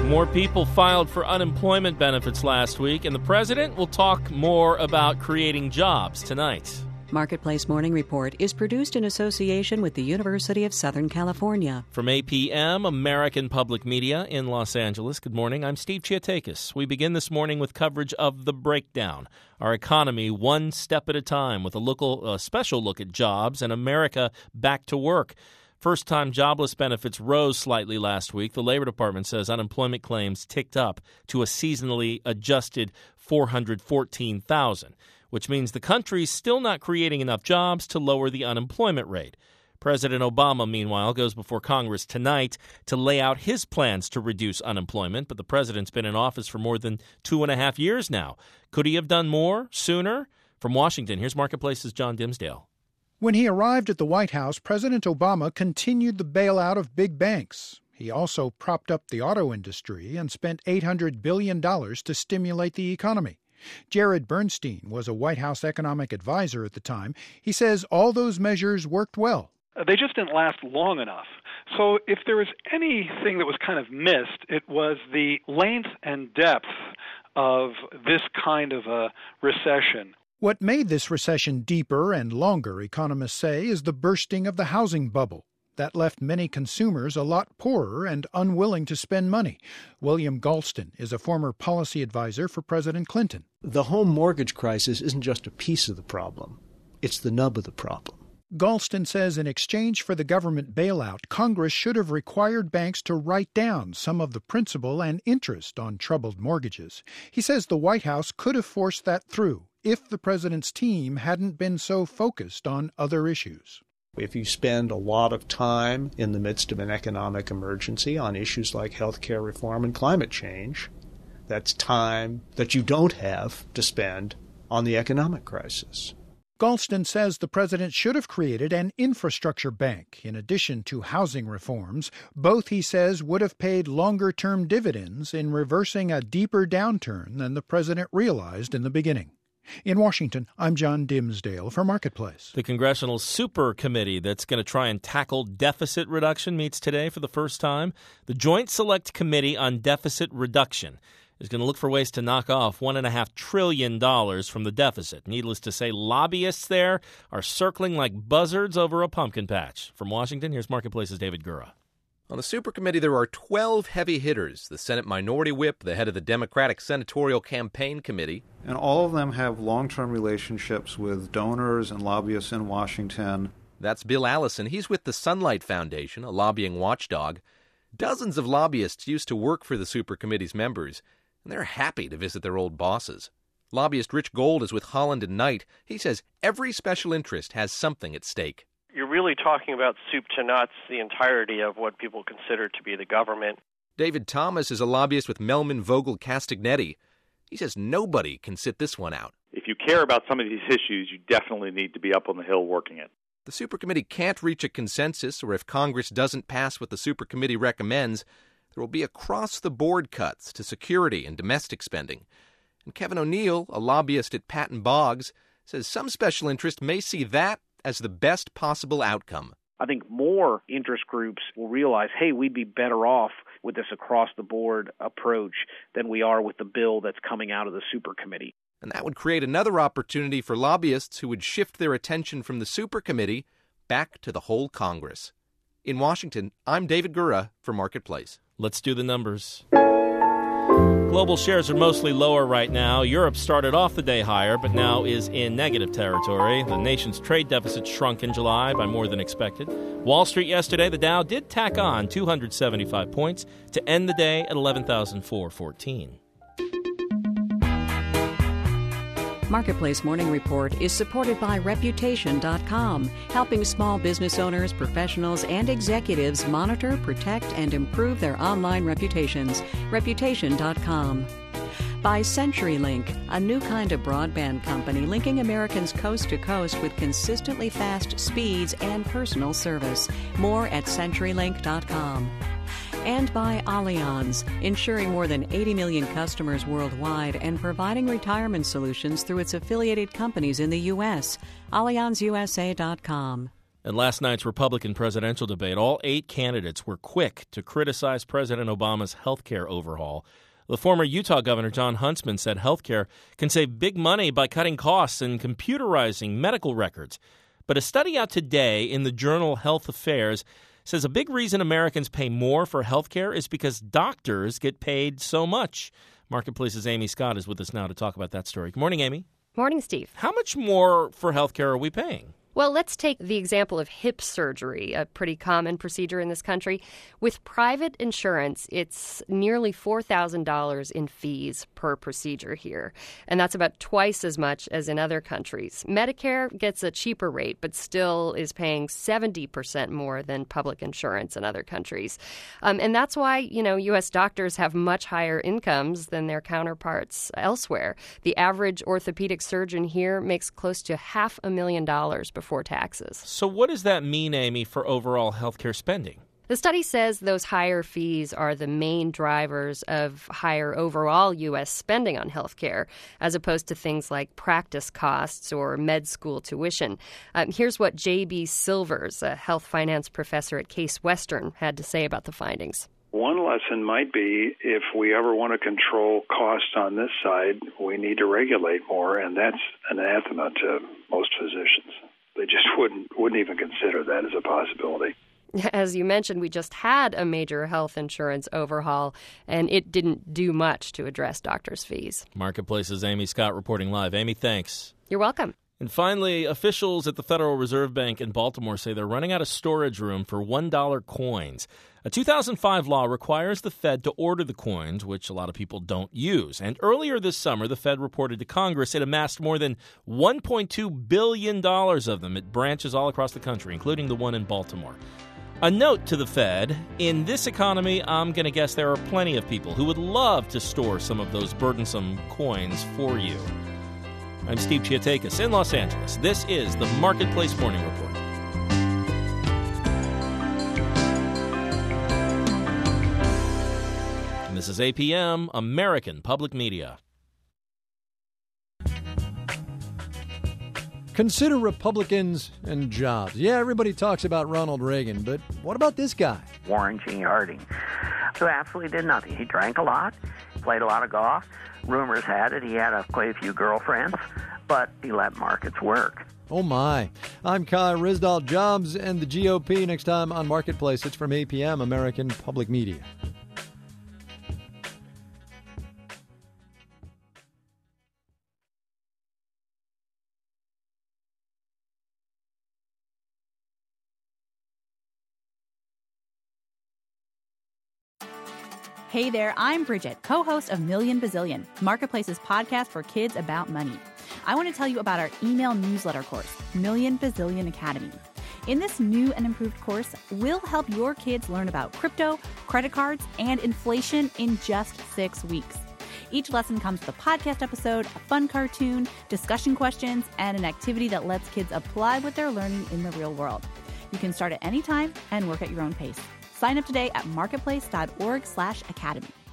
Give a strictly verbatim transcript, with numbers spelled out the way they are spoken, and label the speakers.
Speaker 1: More people filed for unemployment benefits last week, and the president will talk more about creating jobs tonight.
Speaker 2: Marketplace Morning Report is produced in association with the University of Southern California.
Speaker 1: From A P M, American Public Media in Los Angeles, good morning. I'm Steve Chiatakis. We begin this morning with coverage of The Breakdown, our economy one step at a time, with a local, uh, special look at jobs and America back to work. First-time jobless benefits rose slightly last week. The Labor Department says unemployment claims ticked up to a seasonally adjusted four hundred fourteen thousand, which means the country's still not creating enough jobs to lower the unemployment rate. President Obama, meanwhile, goes before Congress tonight to lay out his plans to reduce unemployment, but the president's been in office for more than two and a half years now. Could he have done more sooner? From Washington, here's Marketplace's John Dimsdale.
Speaker 3: When he arrived at the White House, President Obama continued the bailout of big banks. He also propped up the auto industry and spent eight hundred billion dollars to stimulate the economy. Jared Bernstein was a White House economic advisor at the time. He says all those measures worked well.
Speaker 4: They just didn't last long enough. So if there was anything that was kind of missed, it was the length and depth of this kind of a recession.
Speaker 3: What made this recession deeper and longer, economists say, is the bursting of the housing bubble. That left many consumers a lot poorer and unwilling to spend money. William Galston is a former policy advisor for President Clinton.
Speaker 5: The home mortgage crisis isn't just a piece of the problem. It's the nub of the problem.
Speaker 3: Galston says in exchange for the government bailout, Congress should have required banks to write down some of the principal and interest on troubled mortgages. He says the White House could have forced that through if the president's team hadn't been so focused on other issues.
Speaker 5: If you spend a lot of time in the midst of an economic emergency on issues like health care reform and climate change, that's time that you don't have to spend on the economic crisis.
Speaker 3: Galston says the president should have created an infrastructure bank in addition to housing reforms. Both, he says, would have paid longer-term dividends in reversing a deeper downturn than the president realized in the beginning. In Washington, I'm John Dimsdale for Marketplace.
Speaker 1: The Congressional Super Committee that's going to try and tackle deficit reduction meets today for the first time. The Joint Select Committee on Deficit Reduction is going to look for ways to knock off one point five trillion dollars from the deficit. Needless to say, lobbyists there are circling like buzzards over a pumpkin patch. From Washington, here's Marketplace's David Gura.
Speaker 6: On the Super Committee, there are twelve heavy hitters, the Senate Minority Whip, the head of the Democratic Senatorial Campaign Committee.
Speaker 7: And all of them have long-term relationships with donors and lobbyists in Washington.
Speaker 6: That's Bill Allison. He's with the Sunlight Foundation, a lobbying watchdog. Dozens of lobbyists used to work for the Super Committee's members, and they're happy to visit their old bosses. Lobbyist Rich Gold is with Holland and Knight. He says every special interest has something at stake.
Speaker 8: You're really talking about soup to nuts, the entirety of what people consider to be the government.
Speaker 6: David Thomas is a lobbyist with Melman Vogel Castagnetti. He says nobody can sit this one out.
Speaker 9: If you care about some of these issues, you definitely need to be up on the Hill working it.
Speaker 6: The Super Committee can't reach a consensus, or if Congress doesn't pass what the Super Committee recommends, there will be across-the-board cuts to security and domestic spending. And Kevin O'Neill, a lobbyist at Patton Boggs, says some special interest may see that as the best possible outcome.
Speaker 10: I think more interest groups will realize, hey, we'd be better off with this across-the-board approach than we are with the bill that's coming out of the Super Committee.
Speaker 6: And that would create another opportunity for lobbyists who would shift their attention from the Super Committee back to the whole Congress. In Washington, I'm David Gura for Marketplace.
Speaker 1: Let's do the numbers. Global shares are mostly lower right now. Europe started off the day higher, but now is in negative territory. The nation's trade deficit shrunk in July by more than expected. Wall Street yesterday, the Dow did tack on two hundred seventy-five points to end the day at eleven thousand four hundred fourteen.
Speaker 2: Marketplace Morning Report is supported by Reputation dot com, helping small business owners, professionals, and executives monitor, protect, and improve their online reputations. Reputation dot com. By CenturyLink, a new kind of broadband company linking Americans coast to coast with consistently fast speeds and personal service. More at Century Link dot com. And by Allianz, insuring more than eighty million customers worldwide and providing retirement solutions through its affiliated companies in the U S Allianz U S A dot com.
Speaker 1: In last night's Republican presidential debate, all eight candidates were quick to criticize President Obama's health care overhaul. The former Utah Governor John Huntsman said health care can save big money by cutting costs and computerizing medical records. But a study out today in the journal Health Affairs says a big reason Americans pay more for health care is because doctors get paid so much. Marketplace's Amy Scott is with us now to talk about that story. Good morning, Amy.
Speaker 11: Morning, Steve.
Speaker 1: How much more for health care are we paying?
Speaker 11: Well, let's take the example of hip surgery, a pretty common procedure in this country. With private insurance, it's nearly four thousand dollars in fees per procedure here, and that's about twice as much as in other countries. Medicare gets a cheaper rate, but still is paying seventy percent more than public insurance in other countries. Um, and that's why, you know, U S doctors have much higher incomes than their counterparts elsewhere. The average orthopedic surgeon here makes close to half a million dollars before Before taxes.
Speaker 1: So what does that mean, Amy, for overall healthcare spending?
Speaker 11: The study says those higher fees are the main drivers of higher overall U S spending on healthcare, as opposed to things like practice costs or med school tuition. Um, here's what J B Silvers, a health finance professor at Case Western, had to say about the findings.
Speaker 12: One lesson might be if we ever want to control costs on this side, we need to regulate more, and that's anathema to most physicians. They just wouldn't wouldn't even consider that as a possibility.
Speaker 11: As you mentioned, we just had a major health insurance overhaul, and it didn't do much to address doctors' fees.
Speaker 1: Marketplace's Amy Scott reporting live. Amy, thanks.
Speaker 11: You're welcome.
Speaker 1: And finally, officials at the Federal Reserve Bank in Baltimore say they're running out of storage room for one dollar coins. A two thousand five law requires the Fed to order the coins, which a lot of people don't use. And earlier this summer, the Fed reported to Congress it amassed more than one point two billion dollars of them at branches all across the country, including the one in Baltimore. A note to the Fed, in this economy, I'm going to guess there are plenty of people who would love to store some of those burdensome coins for you. I'm Steve Chiatakis in Los Angeles. This is the Marketplace Morning Report. And this is A P M, American Public Media.
Speaker 13: Consider Republicans and jobs. Yeah, everybody talks about Ronald Reagan, but what about this guy?
Speaker 14: Warren G. Harding, who absolutely did nothing. He drank a lot, played a lot of golf. Rumors had it he had a, quite a few girlfriends, but he let markets work.
Speaker 13: Oh, my. I'm Kai Ryssdal. Jobs and the G O P next time on Marketplace. It's from A P M, American Public Media.
Speaker 15: Hey there, I'm Bridget, co-host of Million Bazillion, Marketplace's podcast for kids about money. I want to tell you about our email newsletter course, Million Bazillion Academy. In this new and improved course, we'll help your kids learn about crypto, credit cards, and inflation in just six weeks. Each lesson comes with a podcast episode, a fun cartoon, discussion questions, and an activity that lets kids apply what they're learning in the real world. You can start at any time and work at your own pace. Sign up today at marketplace.org slash academy.